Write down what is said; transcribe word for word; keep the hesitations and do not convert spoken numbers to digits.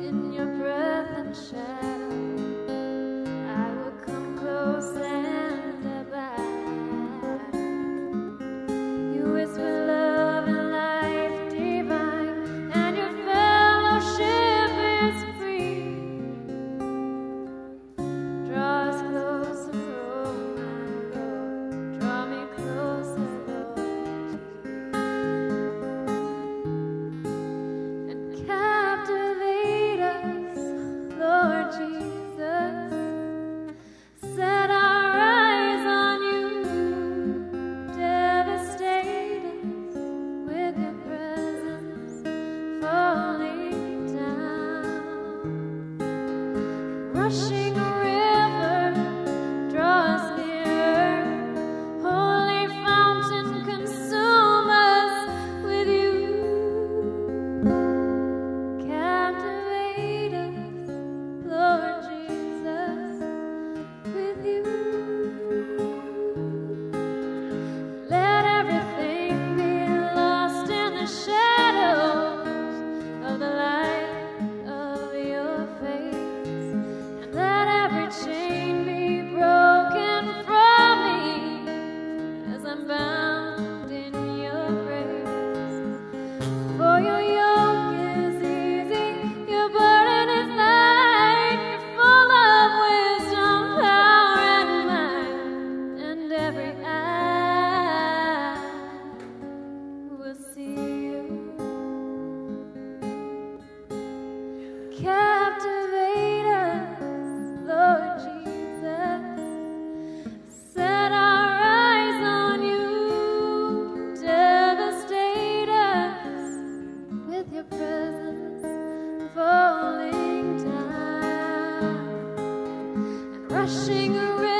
in your breath and shadow. I will come close and abide. You whisper love and life divine, and your fellowship is free. Draw us closer, oh my Lord. Draw me closer, Lord, and captivate us, Lord Jesus. Set our eyes on you, devastate us with your presence falling down. Rushing river, draw us nearer. Holy fountain, consume us with you. Captivate us, Lord Jesus, with you. Let everything be lost in the shadows of the light of your face, and let every chain be broken from me as I'm bound in your grace. For your yoke is easy, your burden is light. You're full of wisdom, power, and might, and every eye will see you. Captivate us, Lord Jesus. Set our eyes on you. Devastate us with your presence falling down. And rushing river,